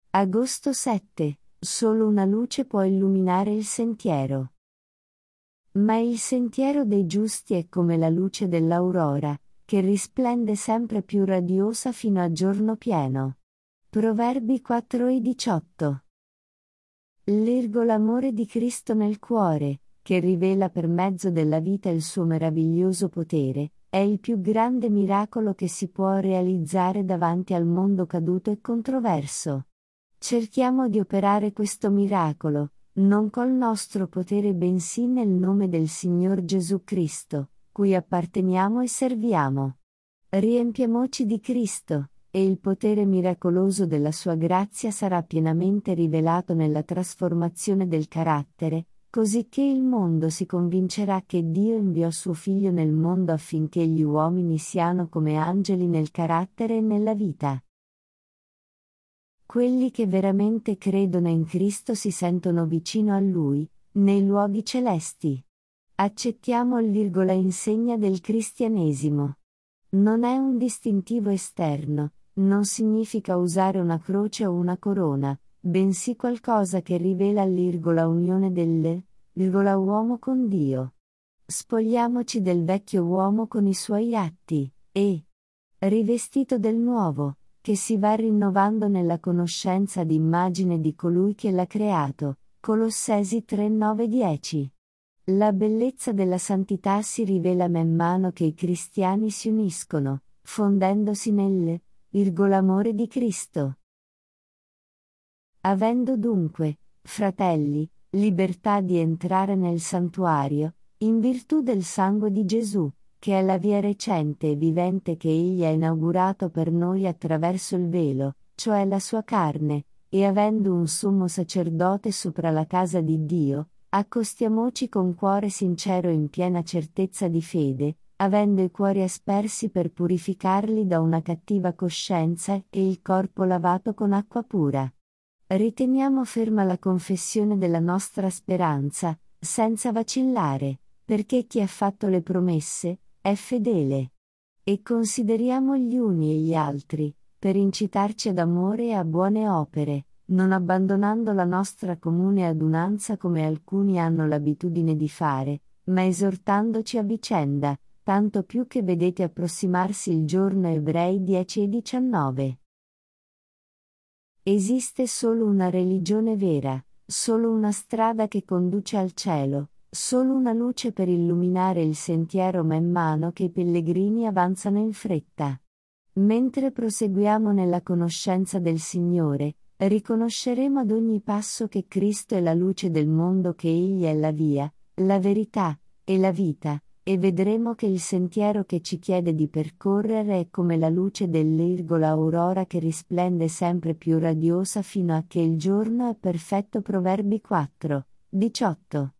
Agosto 7. Solo una luce può illuminare il sentiero. Ma il sentiero dei giusti è come la luce dell'aurora, che risplende sempre più radiosa fino a giorno pieno. Proverbi 4:18. L'ergo l'amore di Cristo nel cuore, che rivela per mezzo della vita il suo meraviglioso potere, è il più grande miracolo che si può realizzare davanti al mondo caduto e controverso. Cerchiamo di operare questo miracolo, non col nostro potere bensì nel nome del Signor Gesù Cristo, cui apparteniamo e serviamo. Riempiamoci di Cristo, e il potere miracoloso della sua grazia sarà pienamente rivelato nella trasformazione del carattere, cosicché il mondo si convincerà che Dio inviò suo Figlio nel mondo affinché gli uomini siano come angeli nel carattere e nella vita. Quelli che veramente credono in Cristo si sentono vicino a Lui, nei luoghi celesti. Accettiamo insegna del cristianesimo. Non è un distintivo esterno, non significa usare una croce o una corona, bensì qualcosa che rivela l'unione uomo con Dio. Spogliamoci del vecchio uomo con i suoi atti, e rivestito del nuovo, che si va rinnovando nella conoscenza d'immagine di colui che l'ha creato. Colossesi 3:9-10. La bellezza della santità si rivela man mano che i cristiani si uniscono, fondendosi nell'amore di Cristo. Avendo dunque, fratelli, libertà di entrare nel santuario, in virtù del sangue di Gesù, che è la via recente e vivente che Egli ha inaugurato per noi attraverso il velo, cioè la sua carne, e avendo un sommo sacerdote sopra la casa di Dio, accostiamoci con cuore sincero in piena certezza di fede, avendo i cuori aspersi per purificarli da una cattiva coscienza e il corpo lavato con acqua pura. Riteniamo ferma la confessione della nostra speranza, senza vacillare, perché chi ha fatto le promesse è fedele. E consideriamo gli uni e gli altri, per incitarci ad amore e a buone opere, non abbandonando la nostra comune adunanza come alcuni hanno l'abitudine di fare, ma esortandoci a vicenda, tanto più che vedete approssimarsi il giorno. Ebrei 10:19. Esiste solo una religione vera, solo una strada che conduce al cielo, solo una luce per illuminare il sentiero man mano che i pellegrini avanzano in fretta. Mentre proseguiamo nella conoscenza del Signore, riconosceremo ad ogni passo che Cristo è la luce del mondo, che Egli è la via, la verità e la vita, e vedremo che il sentiero che ci chiede di percorrere è come la luce aurora che risplende sempre più radiosa fino a che il giorno è perfetto. Proverbi 4:18.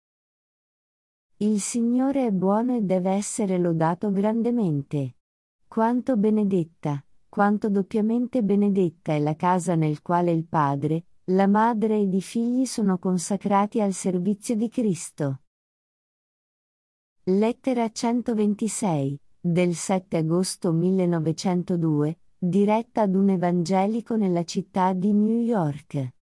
Il Signore è buono e deve essere lodato grandemente. Quanto benedetta, quanto doppiamente benedetta è la casa nel quale il Padre, la Madre ed i figli sono consacrati al servizio di Cristo. Lettera 126, del 7 agosto 1902, diretta ad un evangelico nella città di New York.